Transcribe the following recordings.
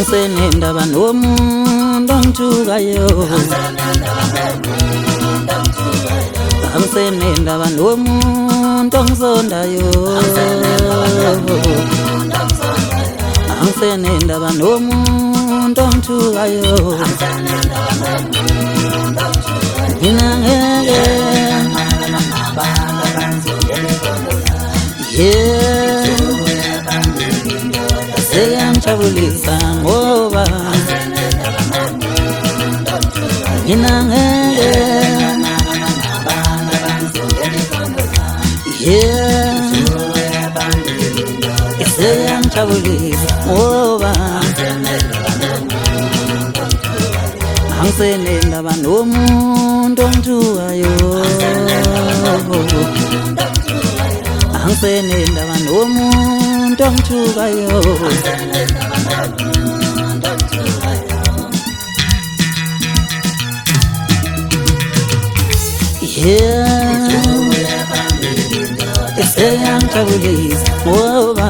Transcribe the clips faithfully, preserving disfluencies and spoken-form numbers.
Angisenendaba nomuntu ongithukayo, angisenendaba nomuntu ongisondayo, angisenendaba nomuntu ongithukayo, mina ngeke yeah seyangijabulisa ngoba mina ngeke yeah seyangijabulisa ngoba angisenendaba nomuntu ongithukayo, angisenendaba nomuntu ongithukayo, yeah seyangijabulisa ngoba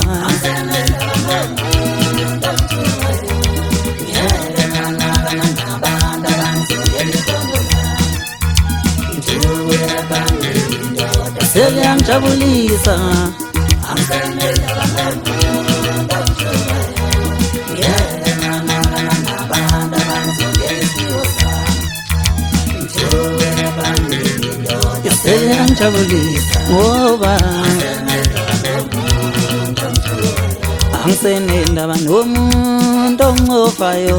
seyangijabulisa seyangijabulisa ngoba angisenendaba nomuntu ongihofayo,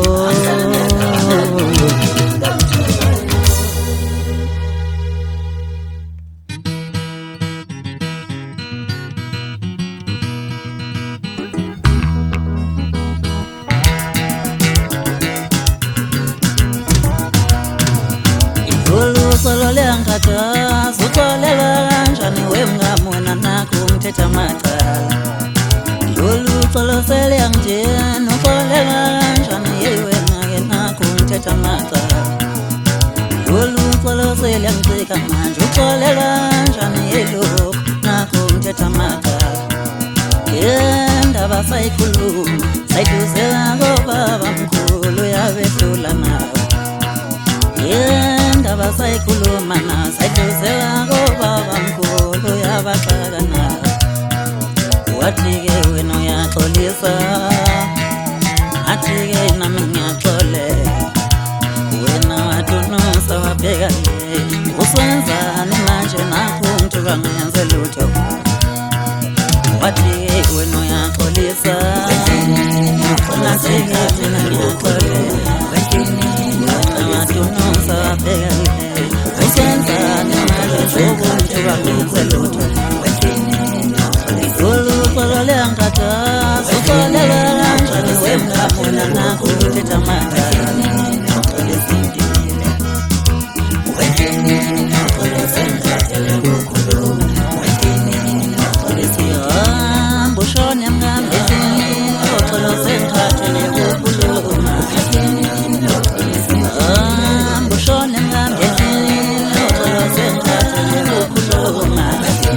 solo leangikhathaza uxolela kanjani wemngamona nakho ngithetha amacala, lolu xolo seliyangitshena uxolela kanjani yewena-ke nakho ngithetha amacala, lolu xolo seliyangicika manje uxolela kanjani yelokhu nakho ngithetha amacala, yendaba sayikhuluma sayiduzela kobaba mkhulu yabehlula nawe, yendaba sayikhuluma na sayiduzela kobaba mkhulu yabaxaka nawe, wathi-ke wena uyaxolisa athi-ke nami ngiyaxolela, wena wadunusa wabheka le uswenzani manje nakho ngithuka ngenze lutho, wathi-ke wena uyaxolisa nathi-ke thina ngiyaxolela, wadunusa wabheka le uswenzani manje nakho ngithuka ngenze lutho, xolo leangikhathaza uxolela kanjani wemngamona nakho ngithetha amacala, hamba ushone mngamdlini oxolo sengikhathele ukukhuluma, hamba ushone mngamdlini oxolo sengikhathele ukukhuluma,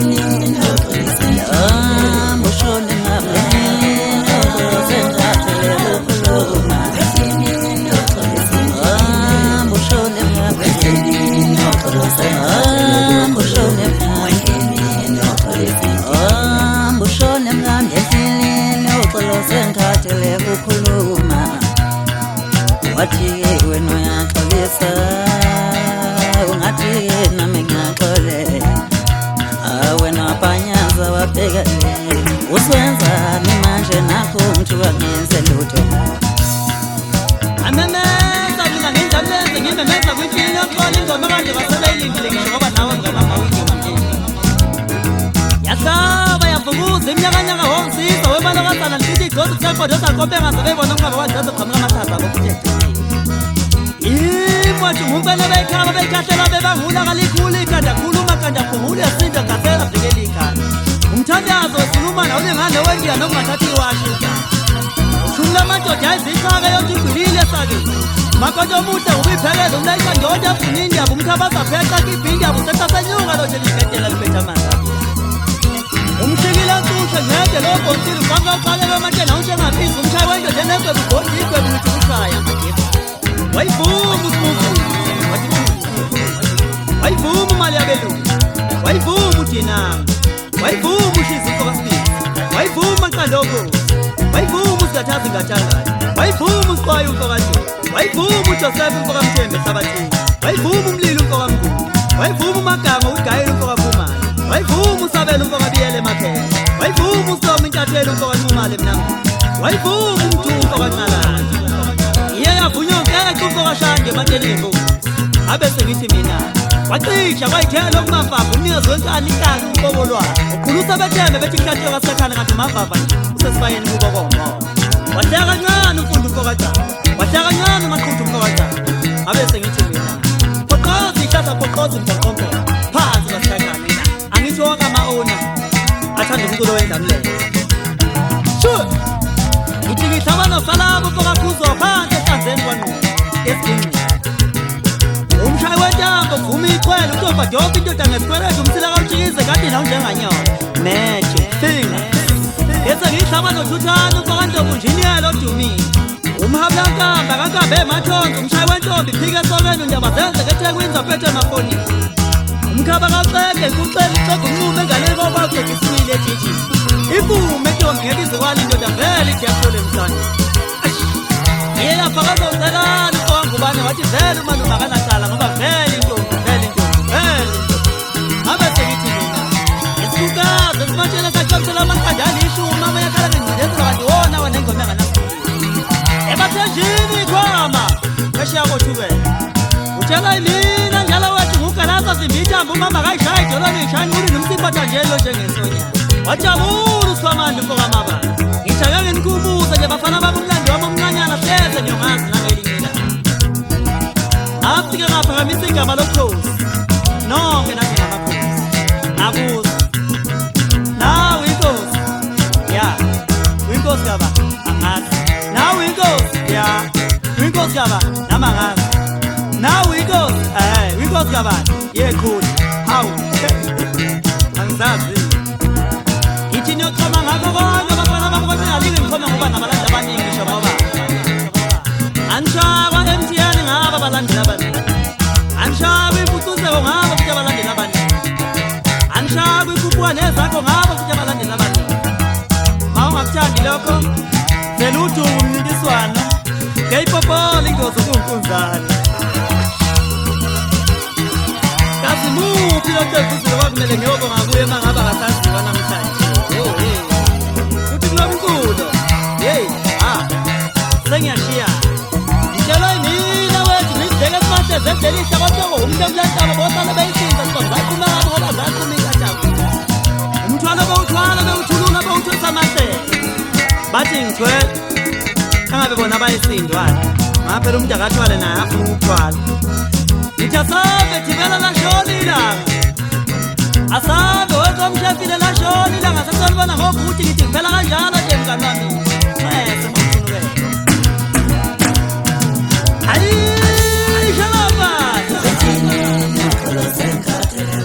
sengikhathele ukukhuluma, wathi-ke wena uyaxolisa ungathi-ke nami ngiyaxolela, wena wabhanyaza wabheka le uswenzani manje nakho ngithuka ngenze lutho, amemeza mina ngenjamlenze ngimemeza kwinhlini yoxola ingoma kanje basebeyilindile ngisho ngoba nawe mngabama uyingomangeni yahlaba yavukuza iminyakanyaka wongisisa wemalokazana lisithi igcozi kuthaqodoza kophenga sebeyibona umngaba wadoza qhamuka amathaza kokuthethe imwathi ngumpene beyikhaba beyikahlela bebangula kalikhulu ikhanda khuluma kanda khumula yasinda ngasela vikela ikhanda umthandazo wesulumana ulingane wendiya nokungathathi iwashuka shumla amadoda ayizixhaka yonke igwilile sake makonto omuhle ubiphekela umlayisha ndoda afuna indiyabo umkhabaza phexa kibhi indiyabo setasenyunga loje livedela liphetha amanzi umshikile nsusha ngeke lo bonsile kwanga uqale lo manje nawo njengaphisa umshayi wento jenezwe ubhodli igwebu lithi ushaya majefu wayivuma usimufu wayivuma imali yabelungu wayivuma udinanga wayivuma ushiziko kasibili wayivuma qandoko wayivuma usigathazi ngathanga wayivuma usiqwayo umfokadini wayivuma uJoseph umfokamthembe ehlabathini wayivuma umlilo umfokamkhulu wayivuma umagama ugayela umfokaphumana wayivuma usabela umfokabiyele emakhaya wayivuma usoma intathelo umfokanxumala emnangweni wayivuma umthungo umfokanxalana iye yavunywa nkeke umfokashande ematsheni ngembuzi abe sengithi mina wacisha kwayithela okumamfava umnikazi wenkani ihlanga umbobo lwayo ukhulusa bethembe bethi kuhlathiwe kasekhane kanti umavava nje usesibayeni kubo komoya wahleka kancane umfundi umfokajana wahleka kancane umaqhuthu umfokajana abe sengithi mina poqoza ihlahla poqoza umfoqombo phansi kasekhane angithi wonke ama-ona athanda umculo wendlamlelo sure ngithi ngihlaba nosalabo umfokakhuzo phansi ehlanzeni kwanqoba esigingqini umshayi wentambo vuma ichwele utofadoka indoda ngesikweletu umsila kamtshikize kade nawo njenganyona meje finga yese ngiyihlaba nothuthana umfokantombi unjiniyela odumile umhabulankamba kankambe emathonzo umshayi wentombi phike esokeni undaba zenze kethekwini zaphethe emafonini umkhaba kaceke kucela ucega unqume enganeni kokwakhetha isibili ejiji ibume entombi ngeke izikwala indoda vele ithi yahlole emhlane iye lapha kazawucelana umfokangubane wathi vele umalume akanacala ngoba vele intombi vele intombi vele ngabe sengithi mina isikukazi esimatshela sacabisela amaqanda alishumi amayakhala ngengcindezela kanti wona wanengoma enganasibili ebathenjini ikhwama phesheya kothukela utshela imina njalo wethu ngugalasa zimbithambo umama kayishaya idolwane ishaya uli nomsimpatha njelo njengesonyana wajabula usikwamandi umfokamabala ngijake ngenikubuza nje bafana baba umlando wami omncanyana hleze nyongazi nangelinye afike ngaphakamisa igama lokhozi nonke nanje ngamakhozi nakuza nawe inkosi ya uyinkosi kaba angazi nawe inkosi ya uyinkosi kaba nama ngazi nawe inkosi eh uyinkosi kaba yekhulu hawu angizazi ithi niyochoma ngakho konke abafana babo basengalinge ngikhome ngoba nabalandi abaningi ngisho ngoba anshaba M T N ngaba abalandeli abaningi anshaba impucuzeko ngaba futhi abalandeli abaningi anshaba ikuphuka nezakho ngaba futhi abalandeli abaningi ma ungakuthandi lokho vele udumo umncintiswano ngeyipopole ingozi kunkunzane kazi muphi lo ntevuzile kwakumele ngiyobonga kuye uma ngaba kasaziwa namhlanje uthi kulo mculo yeyi ah sengiyashiya ngitshela imina wethu ngizibheke esimahle zedelisa kosoko umuntu emlantaba bosale beyisinza sibazakhuma ngabo ngoba zakhuma ikatabo umthwalo bewuthwala bewuthulula bewuthwisa amahlele bathi ngithwele kangabe bona bayisindwana ngaphela umuntu akathwale naye afuna ukuthwala ngithi asabe thibela lashona ilanga asabe wekomshefile lashona ilanga sesolibona ngokuthi ngithi kuphela kanjalo nje mngani wami ese mkhulukele ayi shalaba Waiting in your clothes and cut it.